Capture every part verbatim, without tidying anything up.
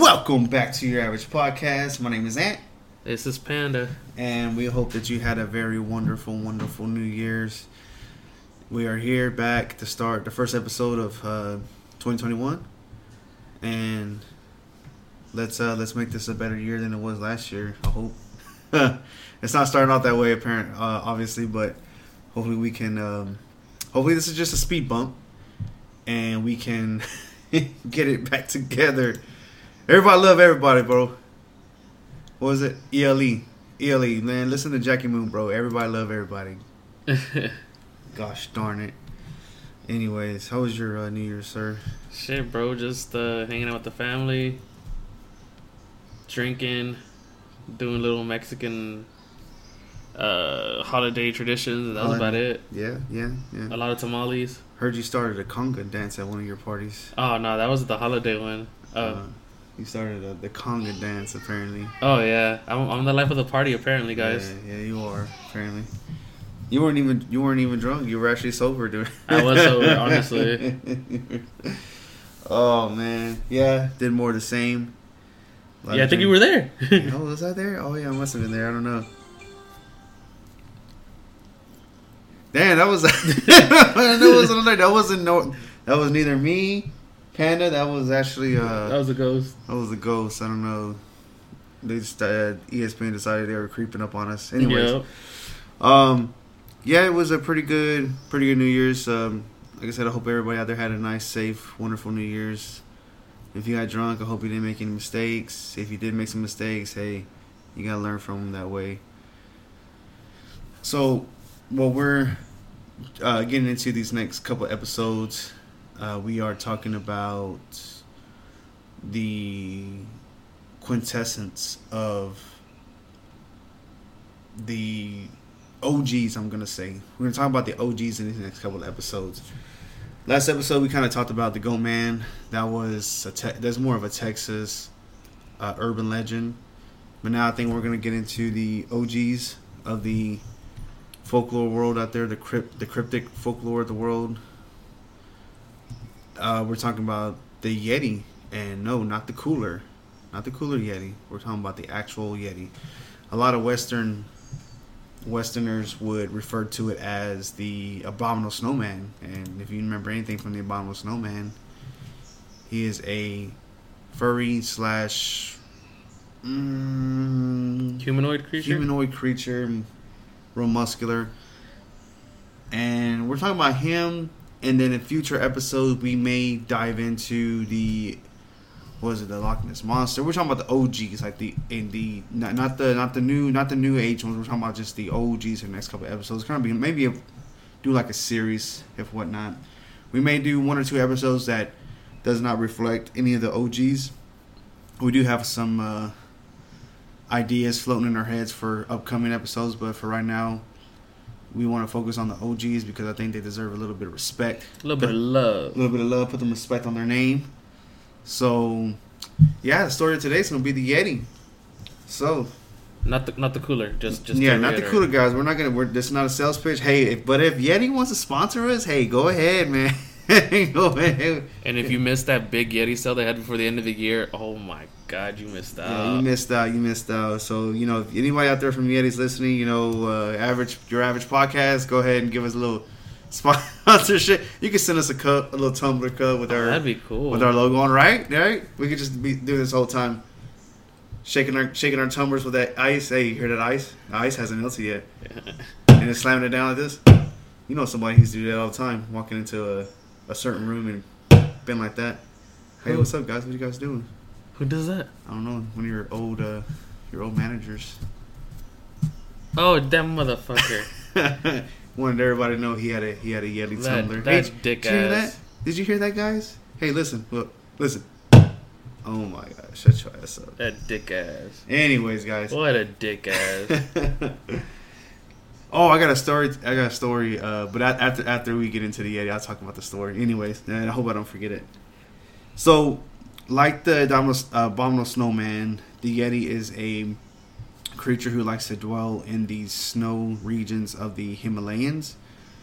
Welcome back to Your Average Podcast. My name is Ant. This is Panda. And we hope that you had a very wonderful, wonderful New Year's. We are here back to start the first episode of uh, twenty twenty-one. And let's uh, let's make this a better year than it was last year, I hope. It's not starting out that way, apparent, uh, obviously, but hopefully we can... Um, hopefully this is just a speed bump. And we can get it back together. Everybody love everybody, bro. What was it? E L E. E L E, man. Listen to Jackie Moon, bro. Everybody love everybody. Gosh darn it. Anyways, how was your uh, New Year's, sir? Shit, bro. Just uh, hanging out with the family. Drinking. Doing little Mexican uh, holiday traditions. That was about it. Yeah, yeah, yeah. A lot of tamales. Heard you started a conga dance at one of your parties. Oh, no. That was the holiday one. Uh, uh You started a, the conga dance, apparently. Oh, yeah. I'm, I'm the life of the party, apparently, guys. Yeah, yeah, you are, apparently. You weren't even you weren't even drunk. You were actually sober, dude. I was sober, honestly. Oh, man. Yeah, did more of the same. Yeah, I think you were there. Oh, was I there? Oh, yeah, I must have been there. I don't know. Damn, that was... that wasn't that wasn't no... That was neither me... Panda, that was actually uh that was a ghost. That was a ghost. I don't know. They just uh, E S P N decided they were creeping up on us. Anyways, yep. um, yeah, it was a pretty good, pretty good New Year's. Um, like I said, I hope everybody out there had a nice, safe, wonderful New Year's. If you got drunk, I hope you didn't make any mistakes. If you did make some mistakes, hey, you gotta learn from them that way. So, well, we're uh, getting into these next couple episodes. Uh, we are talking about the quintessence of the O Gs, I'm going to say. We're going to talk about the O Gs in these next couple of episodes. Last episode, we kind of talked about the Goat Man. That was a te- that's more of a Texas uh, urban legend. But now I think we're going to get into the O Gs of the folklore world out there, the crypt, the cryptic folklore of the world. Uh, we're talking about the Yeti, and no, not the cooler, not the cooler Yeti. We're talking about the actual Yeti. A lot of Western Westerners would refer to it as the Abominable Snowman, and if you remember anything from the Abominable Snowman, he is a furry slash mm, humanoid creature. Humanoid creature, real muscular, and we're talking about him. And then in future episodes, we may dive into the, what is it, the Loch Ness Monster. We're talking about the O Gs, like the in the not, not the not the new not the new age ones. We're talking about just the O Gs in the next couple of episodes. It's gonna be maybe a, do like a series, if whatnot. We may do one or two episodes that does not reflect any of the O Gs. We do have some uh, ideas floating in our heads for upcoming episodes, but for right now, we want to focus on the O Gs because I think they deserve a little bit of respect. A little bit of love. A little bit of love. Put them respect on their name. So, yeah, the story of today is going to be the Yeti. So. Not the not the cooler. Just just Yeah, not the cooler, guys. We're not going to. This is not a sales pitch. Hey, if, but if Yeti wants to sponsor us, hey, go ahead, man. Go ahead. And if you missed that big Yeti sale they had before the end of the year, oh my God, you missed out. Yeah, you missed out. You missed out. So, you know, if anybody out there from Yeti's listening, you know, uh, average your average podcast, go ahead and give us a little sponsorship. You can send us a cup, a little tumbler cup with oh, our that'd be cool with our logo on, right? Right? We could just be doing this whole time, shaking our shaking our tumblers with that ice. Hey, you hear that ice? The ice hasn't melted yet, yeah. And then slamming it down like this. You know, somebody used to do that all the time, walking into a, a certain room and been like that. Hey, Who? what's up, guys? What you guys doing? Who does that? I don't know. One of your old, uh, your old managers. Oh, that motherfucker! Wanted everybody to know he had a he had a Yeti that, tumbler. That's hey, dick did you hear ass. that? Did you hear that, guys? Hey, listen, look, listen. Oh my God, shut your ass up. That dick ass. Anyways, guys. What a dick ass. Oh, I got a story. I got a story. Uh, but after after we get into the Yeti, I'll talk about the story. Anyways, and I hope I don't forget it. So, like the Abominable, uh, Abominable Snowman, the Yeti is a creature who likes to dwell in the snow regions of the Himalayas.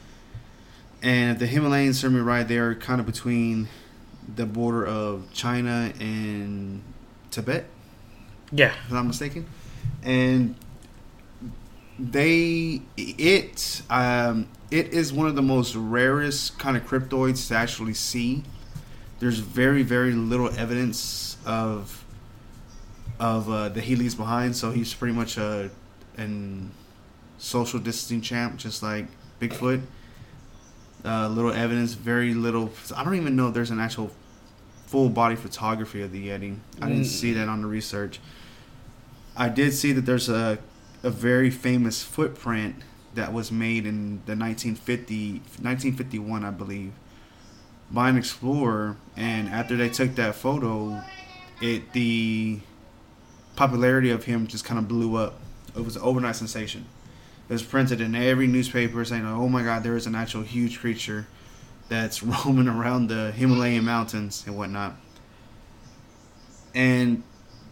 And the Himalayas, serve me right, they are kind of between the border of China and Tibet. Yeah, If I'm not mistaken, and they it um it is one of the most rarest kind of cryptoids to actually see. There's very very little evidence of of uh, that he leaves behind, so he's pretty much a an social distancing champ, just like Bigfoot. Uh, little evidence, very little. I don't even know if there's an actual full body photography of the Yeti. I didn't mm. see that on the research. I did see that there's a a very famous footprint that was made in the nineteen fifty, nineteen fifty-one, I believe, by an explorer. And after they took that photo, it the popularity of him just kind of blew up. It was an overnight sensation. It was printed in every newspaper saying, "Oh my God, there is an actual huge creature that's roaming around the Himalayan mountains and whatnot." And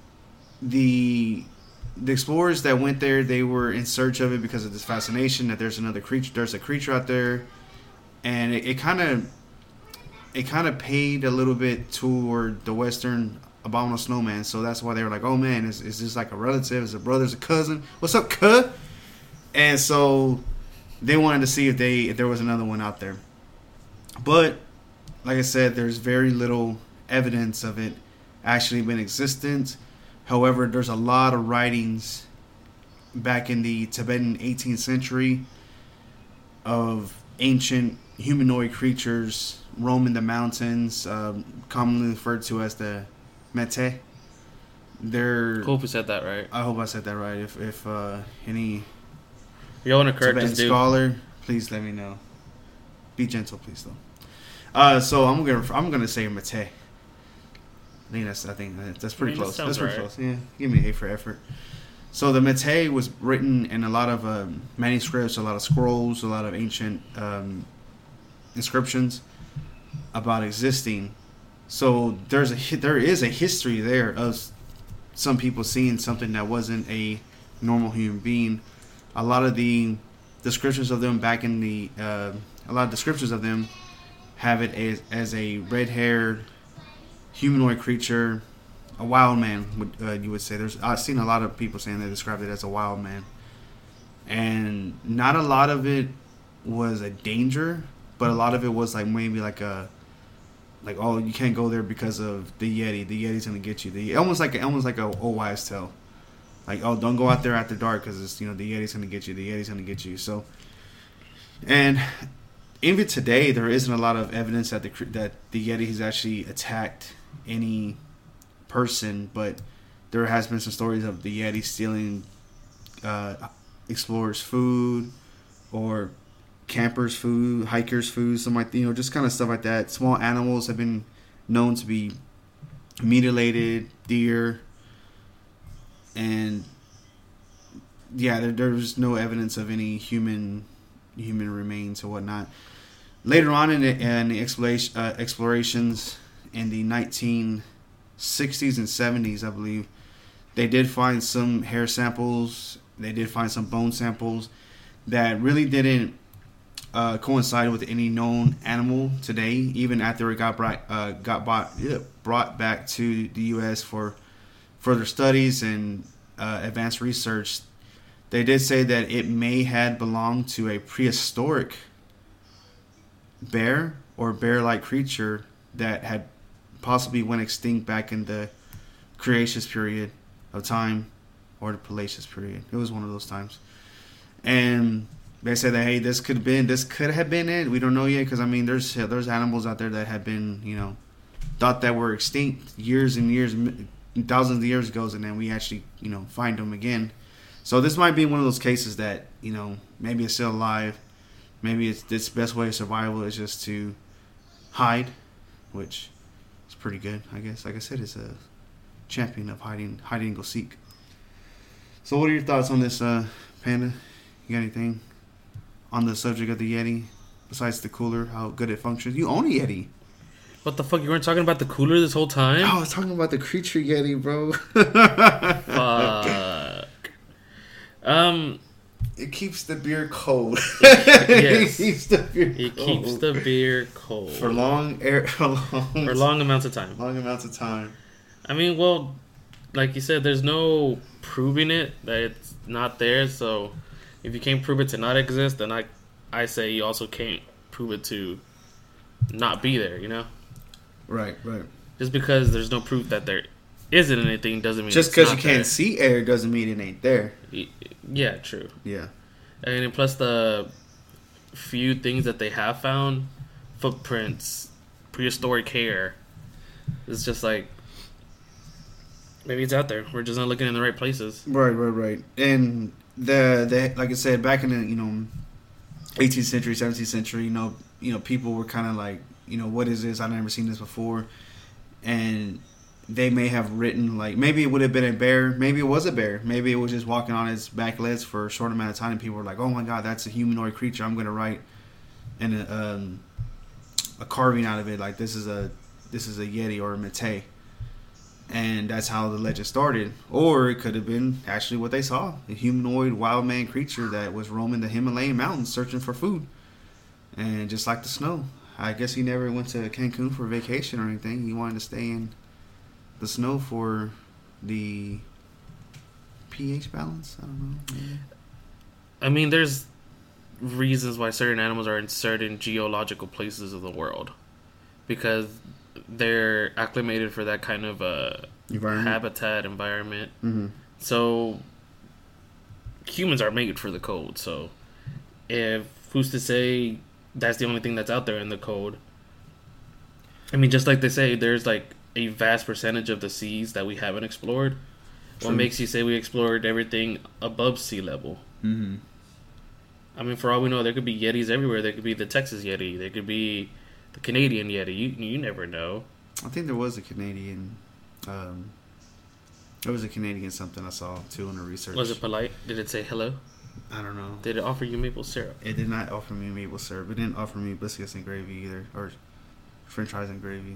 the the explorers that went there, they were in search of it because of this fascination that there's another creature, there's a creature out there, and it kind of it kind of paid a little bit toward the Western abominable snowman. So that's why they were like, "Oh man, is is this like a relative? Is it a brother? Is it a cousin? What's up, cuh?" And so they wanted to see if they if there was another one out there. But like I said, there's very little evidence of it actually being existent. However, there's a lot of writings back in the Tibetan eighteenth century of ancient humanoid creatures roaming the mountains, um, commonly referred to as the Métis. They're. Hope you said that right. I hope I said that right. If if uh, any you want to correct Tibetan this dude, scholar, please let me know. Be gentle, please, though. Uh, so I'm gonna I'm gonna say Métis. I think that's I think that's pretty I mean, close. That that's pretty right. close. Yeah, give me an A for effort. So the Métis was written in a lot of um, manuscripts, a lot of scrolls, a lot of ancient um, inscriptions about existing. So there's a there is a history there of some people seeing something that wasn't a normal human being. A lot of the descriptions of them back in the uh, a lot of descriptions of them have it as, as a red-haired humanoid creature, a wild man. Would uh, you would say? There's I've seen a lot of people saying they described it as a wild man, and not a lot of it was a danger, but a lot of it was like maybe like a like oh you can't go there because of the Yeti. The Yeti's gonna get you. The almost like almost like a old wives' tale. Like, oh, don't go out there after dark because it's you know the Yeti's gonna get you. The Yeti's gonna get you. So, and even today, there isn't a lot of evidence that the that the Yeti has actually attacked any person, but there has been some stories of the Yeti stealing uh, explorers' food or campers' food, hikers' food, something like you know, just kind of stuff like that. Small animals have been known to be mutilated, deer. And yeah, there, there's no evidence of any human human remains or whatnot. Later on in the, in the exploration, uh, explorations in the nineteen sixties and seventies, I believe, they did find some hair samples. They did find some bone samples that really didn't uh, coincide with any known animal today. Even after it got brought uh, got bought, yeah, brought back to the U S for further studies and uh, advanced research, they did say that it may have belonged to a prehistoric bear or bear-like creature that had possibly went extinct back in the Cretaceous period of time or the Paleogenesis period. It was one of those times. And they said that, hey, this could have been, this could have been it. We don't know yet because, I mean, there's there's animals out there that have been, you know, thought that were extinct years and years thousands of years ago, and then we actually, you know, find them again. So this might be one of those cases that, you know, maybe it's still alive. Maybe it's its best way of survival is just to hide, which is pretty good, I guess. Like I said, it's a champion of hiding, hide and go seek. So what are your thoughts on this, uh, Panda? You got anything on the subject of the Yeti besides the cooler, how good it functions? You own a Yeti. What the fuck? You weren't talking about the cooler this whole time? Oh, I was talking about the creature Yeti, bro. Fuck. Um, it keeps the beer cold. Yes, it keeps the beer. It cold. keeps the beer cold for long air for long for long amounts of time. Long amounts of time. I mean, well, like you said, there's no proving it that it's not there. So if you can't prove it to not exist, then I, I say you also can't prove it to not be there. You know, right, right. Just because there's no proof that there isn't anything doesn't mean just because you can't there. see air doesn't mean it ain't there. Yeah, true. Yeah, and then plus the few things that they have found, footprints, prehistoric hair. It's just like maybe it's out there. We're just not looking in the right places. Right, right, right. And the the like I said, back in the you know eighteenth century, seventeenth century, you know, you know, people were kind of like, you know, what is this? I've never seen this before, and they may have written like maybe it would have been a bear, maybe it was a bear, maybe it was just walking on its back legs for a short amount of time, and people were like, oh my god, that's a humanoid creature. I'm going to write and um, a carving out of it, like this is a this is a Yeti or a Métis. And that's how the legend started. Or it could have been actually what they saw. A humanoid wild man creature that was roaming the Himalayan mountains searching for food. And just like the snow. I guess he never went to Cancun for vacation or anything. He wanted to stay in the snow for the pH balance. I don't know. Maybe. I mean, there's reasons why certain animals are in certain geological places of the world. Because they're acclimated for that kind of uh, environment. habitat environment. Mm-hmm. So humans are made for the cold. So if who's to say that's the only thing that's out there in the cold? I mean, just like they say, there's like a vast percentage of the seas that we haven't explored. True. What makes you say we explored everything above sea level? Mm-hmm. I mean, for all we know, there could be Yetis everywhere. There could be the Texas Yeti. There could be the Canadian Yeti. You you never know. I think there was a Canadian. Um, there was a Canadian something I saw too in the research. Was it polite? Did it say hello? I don't know. Did it offer you maple syrup? It did not offer me maple syrup. It didn't offer me biscuits and gravy either, or French fries and gravy.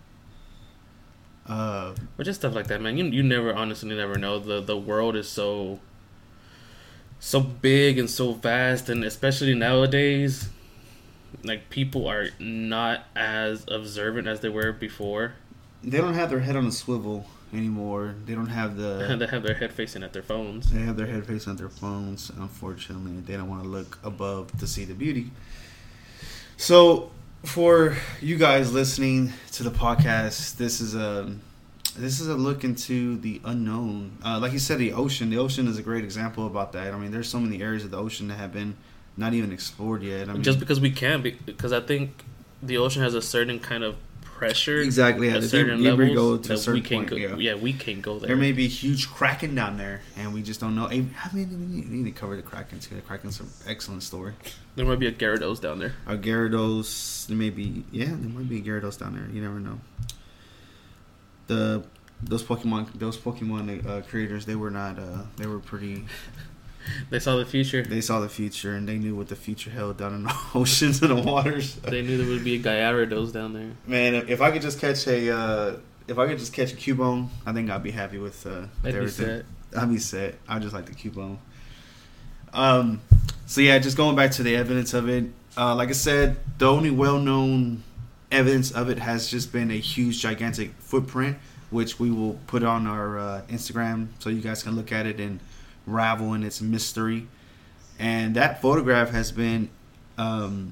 Uh, but just stuff like that, man. You you never honestly never know. The the world is so so big and so vast, and especially nowadays. Like, people are not as observant as they were before. They don't have their head on a swivel anymore. They don't have the... They have their head facing at their phones. They have their head facing at their phones, unfortunately. They don't want to look above to see the beauty. So, for you guys listening to the podcast, this is a... This is a look into the unknown. Uh, like you said, the ocean. The ocean is a great example about that. I mean, there's so many areas of the ocean that have been not even explored yet. I mean, just because we can, because I think the ocean has a certain kind of pressure. Exactly. At yeah, certain you, levels you go to a that certain we can't point, go. Yeah. yeah, we can't go there. There may be huge kraken down there, and we just don't know. I mean, we need to cover the kraken too. The kraken's an excellent story. There might be a Gyarados down there. A Gyarados. There may be. Yeah, there might be a Gyarados down there. You never know. The those Pokemon, those Pokemon uh, creators, they were not. Uh, they were pretty. They saw the future. They saw the future, and they knew what the future held down in the oceans and the waters. They knew there would be a Gyarados down there. Man, if I could just catch a, uh, if I could just catch a Cubone, I think I'd be happy with, uh, with I'd everything. Be set. I'd be set. I just like the Cubone. Um, so yeah, just going back to the evidence of it. Uh, like I said, the only well-known evidence of it has just been a huge, gigantic footprint, which we will put on our uh, Instagram so you guys can look at it and ravel in its mystery. And that photograph has been um,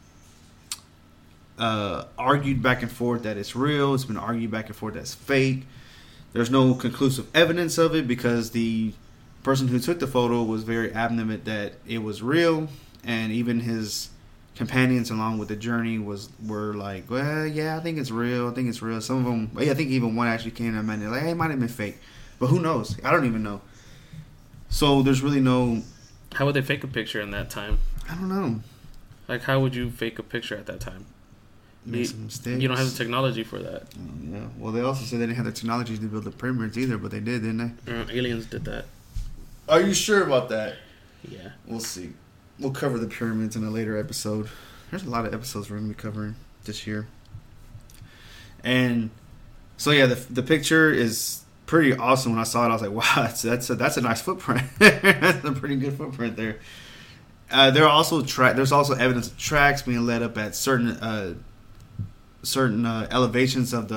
uh, argued back and forth that it's real. It's been argued back and forth that it's fake. There's no conclusive evidence of it because the person who took the photo was very adamant that it was real, and even his companions along with the journey was were like, well, yeah, I think it's real. I think it's real. Some of them, yeah, I think even one actually came to mind and like, hey, it might have been fake, but who knows? I don't even know. So there's really no... How would they fake a picture in that time? I don't know. Like, how would you fake a picture at that time? Make you, some mistakes. You don't have the technology for that. Oh, yeah. Well, they also said they didn't have the technology to build the pyramids either, but they did, didn't they? Uh, aliens did that. Are you sure about that? Yeah. We'll see. We'll cover the pyramids in a later episode. There's a lot of episodes we're going to be covering this year. And so, yeah, the the picture is... pretty awesome. When I saw it, I was like, "Wow, that's that's a, that's a nice footprint. That's a pretty good footprint there." Uh, there are also tra- There's also evidence of tracks being led up at certain uh, certain uh, elevations of the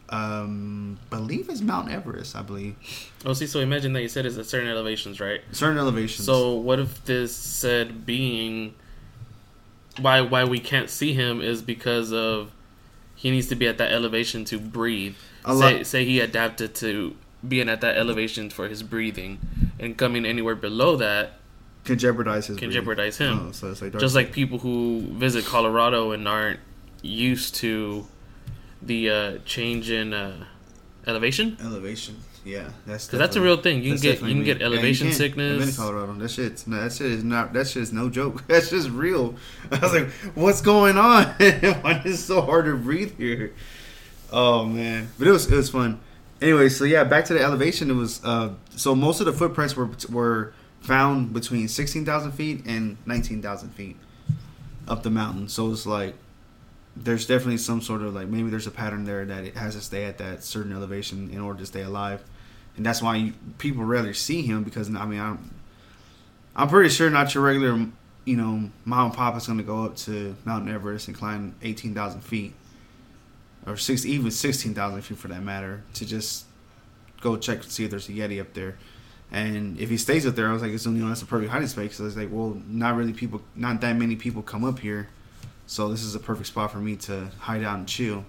um, believe it's Mount Everest. I believe. Oh, see, so imagine that you said it's at certain elevations, right? Certain elevations. So what if this said being, why why we can't see him is because of he needs to be at that elevation to breathe. A say lot. say he adapted to being at that elevation for his breathing, and coming anywhere below that can jeopardize his can breathing. jeopardize him. Oh, so it's like just like people who visit Colorado and aren't used to the uh, change in uh, elevation. Elevation, yeah, that's because that's a real thing. You can get you can get elevation yeah, you can. sickness. I've been in Colorado. That shit's no, that shit is not. That shit is no joke. That's just real. I was like, what's going on? Why is it so hard to breathe here? Oh man, but it was it was fun. Anyway, so yeah, back to the elevation. It was uh, so most of the footprints were were found between sixteen thousand feet and nineteen thousand feet up the mountain. So it's like there's definitely some sort of like maybe there's a pattern there that it has to stay at that certain elevation in order to stay alive, and that's why you, people rarely see him because I mean I'm I'm pretty sure not your regular you know mom and pop is going to go up to Mount Everest and climb eighteen thousand feet. Or six, even sixteen thousand feet for that matter, to just go check to see if there's a Yeti up there. And if he stays up there, I was like, it's you know that's a perfect hiding space. So it's like, well, not really people, not that many people come up here, so this is a perfect spot for me to hide out and chill,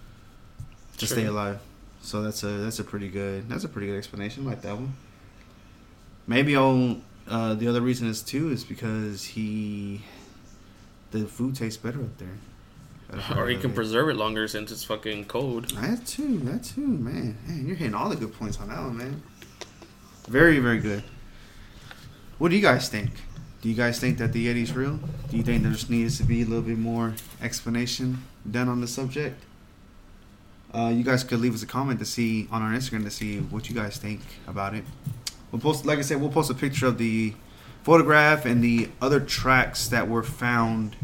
to True. stay alive. So that's a that's a pretty good that's a pretty good explanation. I like that one. Maybe I'll uh, the other reason is too is because he the food tastes better up there. Or he can preserve it longer since it's fucking cold. That too, that too, man. Man, you're hitting all the good points on that one, man. Very, very good. What do you guys think? Do you guys think that the Yeti's real? Do you think there just needs to be a little bit more explanation done on the subject? Uh, you guys could leave us a comment to see on our Instagram to see what you guys think about it. We'll post, like I said, we'll post a picture of the photograph and the other tracks that were found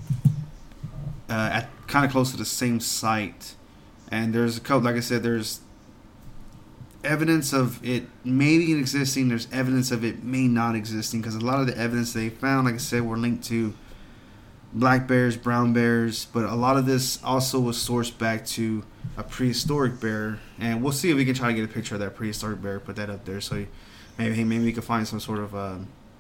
uh, at kind of close to the same site. And there's a couple, like I said, there's evidence of it maybe existing. There's evidence of it may not existing because a lot of the evidence they found, like I said, were linked to black bears, brown bears, but a lot of this also was sourced back to a prehistoric bear. And we'll see if we can try to get a picture of that prehistoric bear, put that up there, so maybe maybe we can find some sort of uh,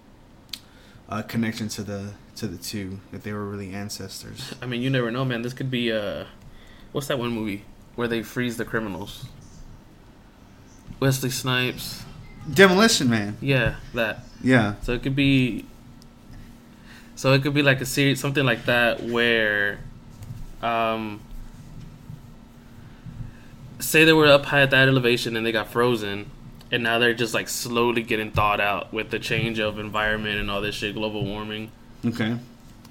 uh, connection to the to the two if they were really ancestors. I mean, you never know, man. This could be uh, what's that one movie where they freeze the criminals? Wesley Snipes. Demolition Man. Yeah, that. Yeah. So it could be. So it could be like a series, something like that, where, um, say they were up high at that elevation and they got frozen, and now they're just like slowly getting thawed out with the change of environment and all this shit, global warming. Okay.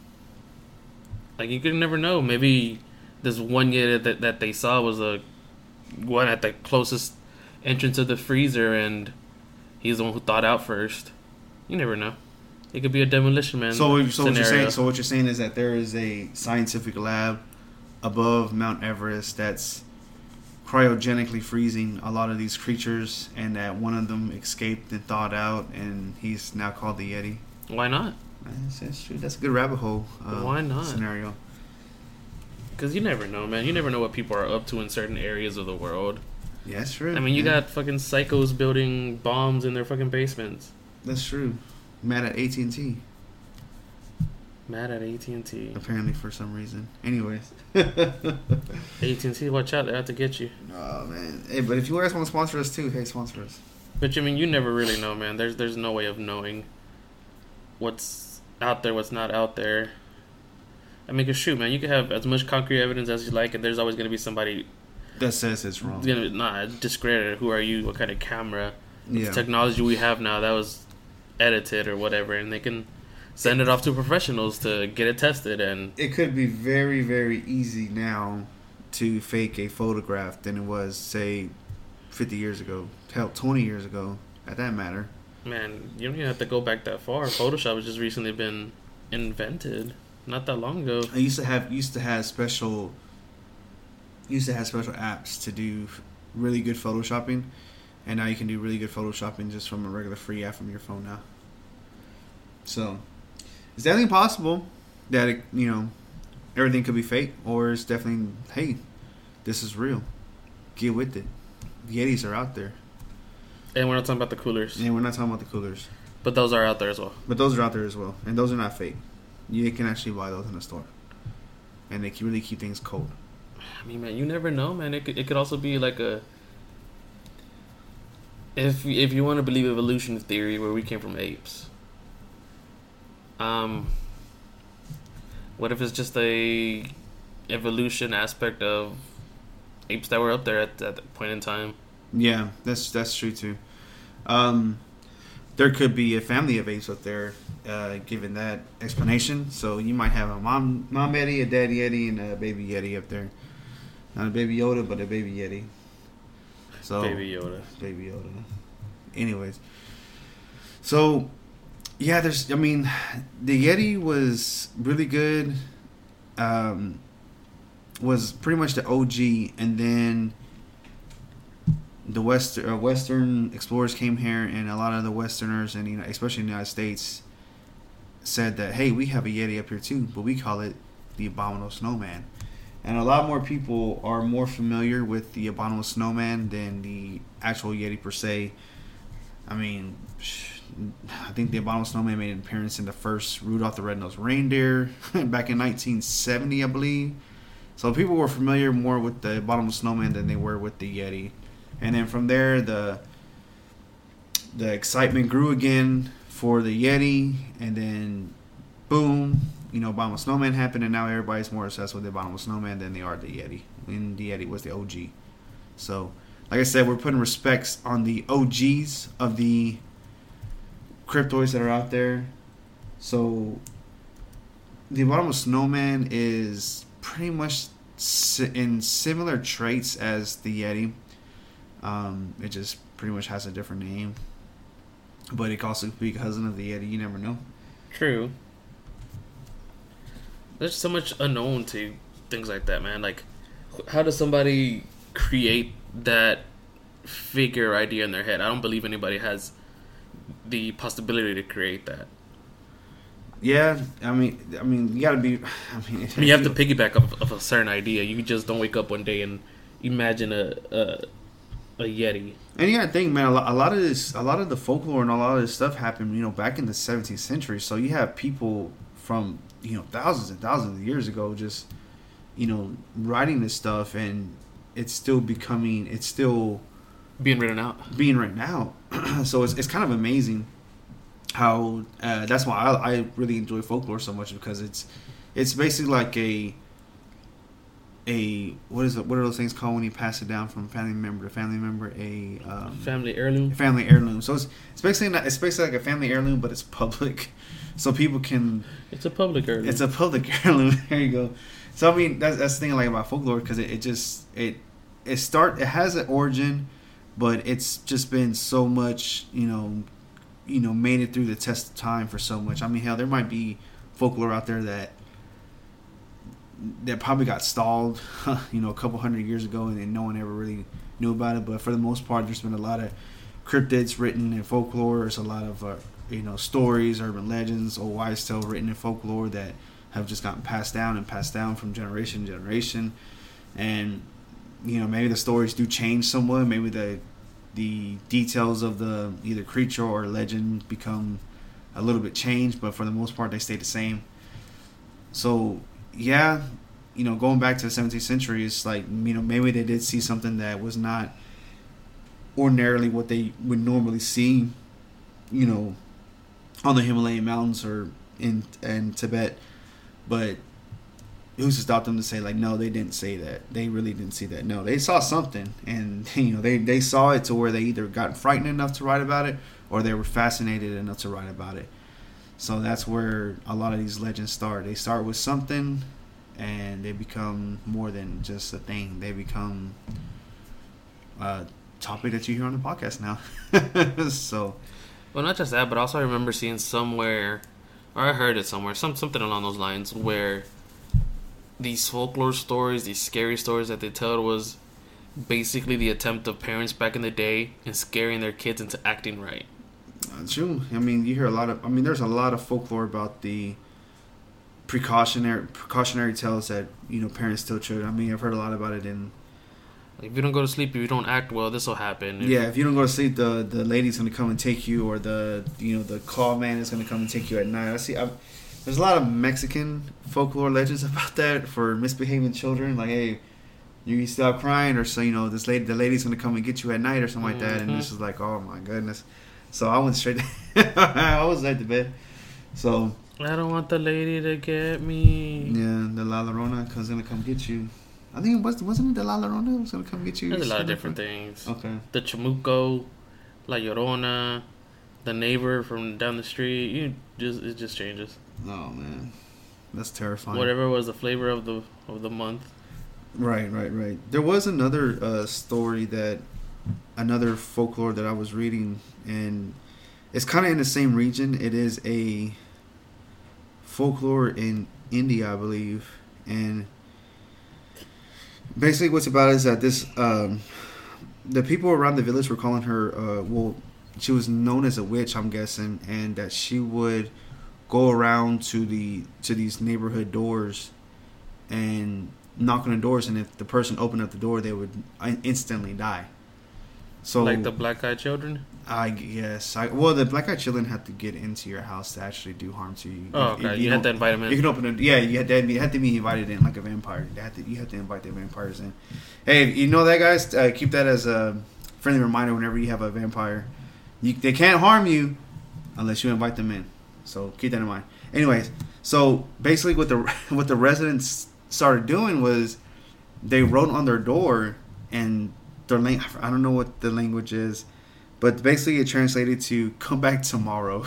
Like you could never know. Maybe this one year that that they saw was a one at the closest entrance of the freezer, and he's the one who thawed out first. You never know. It could be a Demolition Man. So, so what you're saying? So what you're saying is that there is a scientific lab above Mount Everest that's cryogenically freezing a lot of these creatures, and that one of them escaped and thawed out, and he's now called the Yeti. Why not? That's, that's true. That's a good rabbit hole. Uh, Why not? Scenario. Because you never know, man. You never know what people are up to in certain areas of the world. Yeah, that's true. I mean, you yeah. got fucking psychos building bombs in their fucking basements. That's true. Mad at A T and T. Mad at A T and T. Apparently, for some reason. Anyways. A T and T, watch out. They're out to get you. Oh, man. Hey, but if you guys want to sponsor us, too, hey, sponsor us. But, I mean, you never really know, man. There's there's no way of knowing what's out there, what's not out there. I mean, cause shoot, man, you can have as much concrete evidence as you like, and there's always going to be somebody that says it's wrong. Gonna, nah, discredited. Who are you? What kind of camera? Yeah. The technology we have now, that was edited or whatever, and they can send it off to professionals to get it tested. And it could be very, very easy now to fake a photograph than it was, say, fifty years ago. Hell, twenty years ago, at that matter. Man, you don't even have to go back that far. Photoshop has just recently been invented, not that long ago. I used to have used to have special used to have special apps to do really good photoshopping, and now you can do really good photoshopping just from a regular free app from your phone now. So, it's definitely possible that it, you know, everything could be fake, or it's definitely, hey, this is real. get with it. The Yetis are out there. And we're not talking about the coolers. And we're not talking about the coolers. But those are out there as well. But those are out there as well. And those are not fake. You can actually buy those in the store. And they can really keep things cold. I mean, man, you never know, man. It could, it could also be like a... If, if you want to believe evolution theory, where we came from apes. Um... What if it's just a evolution aspect of apes that were up there at, at that point in time? Yeah, that's that's true too. Um, there could be a family of apes up there, uh, given that explanation. So you might have a mom, mom Yeti, a dad Yeti, and a baby Yeti up there. Not a baby Yoda, but a baby Yeti. So baby Yoda, baby Yoda. Anyways, so. Yeah, there's. I mean, the Yeti was really good. Um, was pretty much the O G, and then the West uh, Western explorers came here, and a lot of the Westerners, and you know, especially in the United States, said that hey, we have a Yeti up here too, but we call it the Abominable Snowman. And a lot more people are more familiar with the Abominable Snowman than the actual Yeti per se. I mean. I think the Abominable Snowman made an appearance in the first Rudolph the Red-Nosed Reindeer back in nineteen seventy, I believe. So people were familiar more with the Abominable Snowman than they were with the Yeti. And then from there, the the excitement grew again for the Yeti. And then, boom, you know, Abominable Snowman happened. And now everybody's more obsessed with the Abominable Snowman than they are the Yeti. And the Yeti was the O G. So, like I said, we're putting respects on the O Gs of the cryptoids that are out there. So the Abominable Snowman is pretty much in similar traits as the Yeti. Um, it just pretty much has a different name, but it could also be a cousin of the Yeti. You never know. True. There's so much unknown to things like that, man. Like, how does somebody create that figure idea in their head? I don't believe anybody has the possibility to create that. Yeah, I mean, I mean, you gotta be. I mean, I mean you have to piggyback off of a certain idea. You just don't wake up one day and imagine a a, a Yeti. And you gotta think, man. A lot, a lot of this, a lot of the folklore and a lot of this stuff happened, you know, back in the seventeenth century. So you have people from you know thousands and thousands of years ago, just you know, writing this stuff, and it's still becoming, it's still being written out, being written out. So it's it's kind of amazing how uh, that's why I, I really enjoy folklore so much, because it's it's basically like a a what is it what are those things called when you pass it down from family member to family member? A um, family heirloom. Family heirloom. So it's it's basically not, it's basically like a family heirloom, but it's public, so people can. It's a public heirloom. It's a public heirloom. There you go. So I mean that's that's the thing I like about folklore, because it, it just it it start it has an origin, but it's just been so much you know. you know, made it through the test of time for so much. I mean, hell, there might be folklore out there that that probably got stalled, you know, a couple hundred years ago, and, and no one ever really knew about it. But for the most part, there's been a lot of cryptids written in folklore. There's a lot of, uh, you know, stories, urban legends, old wives' tale written in folklore that have just gotten passed down and passed down from generation to generation. And, you know, maybe the stories do change somewhat. Maybe the the details of the either creature or legend become a little bit changed, but for the most part they stay the same. So yeah, you know, going back to the seventeenth century, it's like, you know, maybe they did see something that was not ordinarily what they would normally see, you know, on the Himalayan mountains or in in Tibet, but who's to stop them to say, like, no, they didn't say that. They really didn't see that. No, they saw something, and, you know, they, they saw it to where they either got frightened enough to write about it, or they were fascinated enough to write about it. So that's where a lot of these legends start. They start with something, and they become more than just a thing. They become a topic that you hear on the podcast now. So, well, not just that, but also I remember seeing somewhere, or I heard it somewhere, some something along those lines, where these folklore stories, these scary stories that they tell, was basically the attempt of parents back in the day in scaring their kids into acting right. Uh, true. I mean, you hear a lot of. I mean, there's a lot of folklore about the precautionary precautionary tales that you know parents tell children. I mean, I've heard a lot about it in Like, if you don't go to sleep, if you don't act well, this will happen. If, yeah, if you don't go to sleep, the the lady's gonna come and take you, or the you know the claw man is gonna come and take you at night. I see. I've, there's a lot of Mexican folklore legends about that for misbehaving children. Like, hey, you stop crying, or so you know this lady, the lady's gonna come and get you at night, or something mm-hmm. like that. And this is like, oh my goodness. So I went straight. To I was right to bed. So I don't want the lady to get me. Yeah, the La Llorona is gonna come get you. I think it was wasn't it the La Llorona was gonna come get you. There's a lot of different things. Okay. The Chamuco, La Llorona, the neighbor from down the street. You just it just changes. Oh man, that's terrifying. Whatever was the flavor of the of the month. Right, right, right. There was another uh, story that another folklore that I was reading, and it's kind of in the same region. It is a folklore in India, I believe, and basically what's about is that this um, the people around the village were calling her uh, well, she was known as a witch, I'm guessing, and that she would go around to the to these neighborhood doors and knock on the doors, and if the person opened up the door, they would instantly die. So like the black-eyed children? I guess. I, well, the black-eyed children have to get into your house to actually do harm to you. Oh, okay. If you, you had to invite them in. You can open it. Yeah, you had to, you had to be invited in like a vampire. You had to, you have to invite the vampires in. Hey, you know that, guys? Uh, keep that as a friendly reminder whenever you have a vampire. You, they can't harm you unless you invite them in. So keep that in mind. Anyways, so basically what the what the residents started doing was they wrote on their door, and their lang- I don't know what the language is, but basically it translated to "come back tomorrow."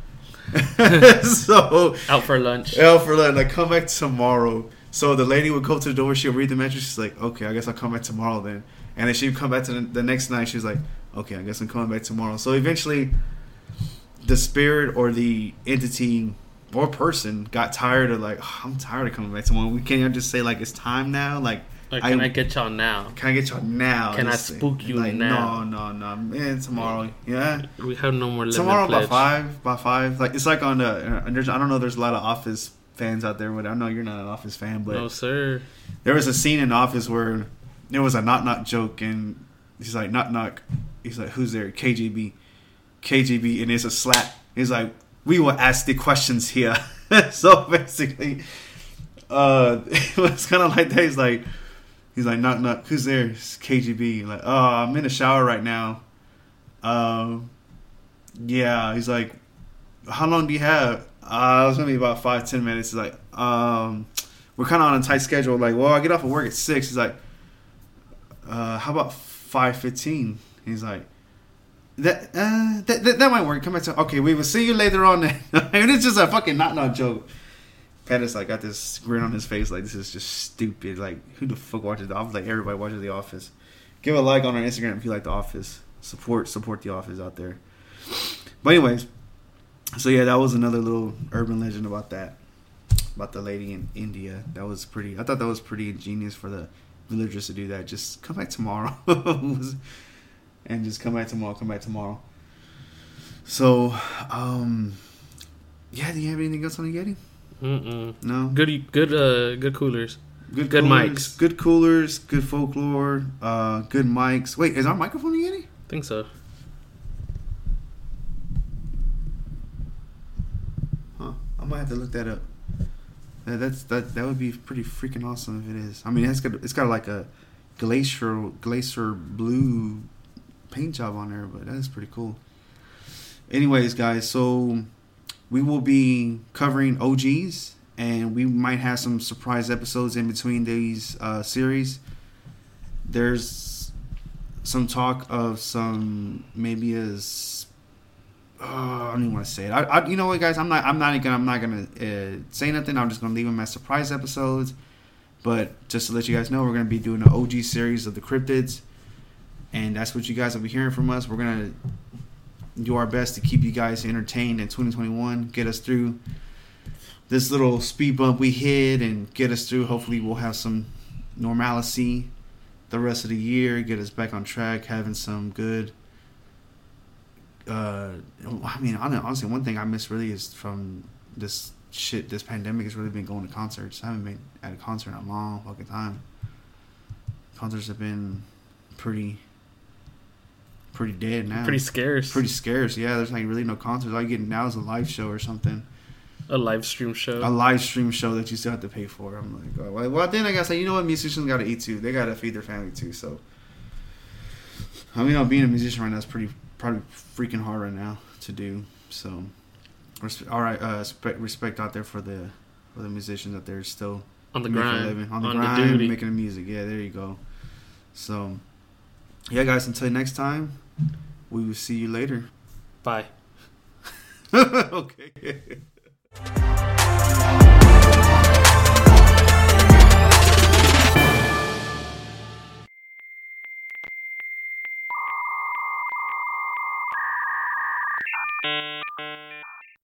So out for lunch. Out for lunch, like come back tomorrow. So the lady would go to the door, she'll read the message, she's like, okay, I guess I'll come back tomorrow then. And then she'd come back to the, the next night, she's like, okay, I guess I'm coming back tomorrow. So eventually the spirit or the entity or person got tired of like, oh, I'm tired of coming back tomorrow. We can't just say like it's time now. Like, like can I, I get y'all now? Can I get y'all now? Can I spook you like, now? No, no, no, man. Tomorrow, yeah. We have no more limit tomorrow pledge. by five, by five. Like it's like on the. There's, I don't know. There's a lot of Office fans out there, but I know you're not an Office fan. But no, sir. There was a scene in Office where there was a knock knock joke, and he's like knock knock. He's like, who's there? K G B, K G B, and it's a slap. He's like, we will ask the questions here. So basically, uh, it was kind of like that. He's like, he's like, knock knock. Who's there? It's K G B. Like, oh, I'm in the shower right now. Um, yeah. He's like, how long do you have? Uh, it's gonna be about five ten minutes. He's like, um, we're kind of on a tight schedule. Like, well, I get off of work at six. He's like, uh, how about five fifteen? He's like, that, uh, that that that might work. Come back to okay. We will see you later on. And it's just a fucking knock knock joke. Pettis like got this grin on his face. Like this is just stupid. Like who the fuck watches The Office? Like everybody watches The Office. Give a like on our Instagram if you like The Office. Support support The Office out there. But anyways, so yeah, that was another little urban legend about that. About the lady in India. That was pretty. I thought that was pretty ingenious for the villagers to do that. Just come back tomorrow. And just come back tomorrow, come back tomorrow. So, um, yeah, do you have anything else on the Yeti? Mm-mm. No? Good, good, uh, good coolers. Good, good coolers, mics. Good coolers, good folklore, uh, good mics. Wait, is our microphone a Yeti? I think so. Huh. I might have to look that up. That, that's that. That would be pretty freaking awesome if it is. I mean, it's got it's got like a glacier glacier blue paint job on there, but that is pretty cool. Anyways, guys, so we will be covering O Gs, and we might have some surprise episodes in between these uh, series. There's some talk of some maybe as oh, I don't even want to say it. I, I, you know what, guys? I'm not. I'm not gonna. I'm not gonna uh, say nothing. I'm just gonna leave them as surprise episodes. But just to let you guys know, we're gonna be doing an O G series of the cryptids. And that's what you guys will be hearing from us. We're going to do our best to keep you guys entertained in twenty twenty-one. Get us through this little speed bump we hit and get us through. Hopefully we'll have some normalcy the rest of the year. Get us back on track. Having some good... Uh, I mean, honestly, one thing I miss really is from this shit, this pandemic has really been going to concerts. I haven't been at a concert in a long fucking time. Concerts have been... pretty, pretty dead now. Pretty scarce. Pretty scarce. Yeah, there's like really no concerts. All you get now is a live show or something. A live stream show. A live stream show that you still have to pay for. I'm like, oh, well, then I gotta say, you know what? Musicians gotta eat too. They gotta feed their family too. So, I mean, you know, being a musician right now is pretty, probably freaking hard right now to do. So, all right, uh, respect, respect out there for the for the musicians that they're still on the making grind, a living, on the on grind, the duty. making the music. Yeah, there you go. So, yeah, guys. Until next time, we will see you later. Bye. Okay.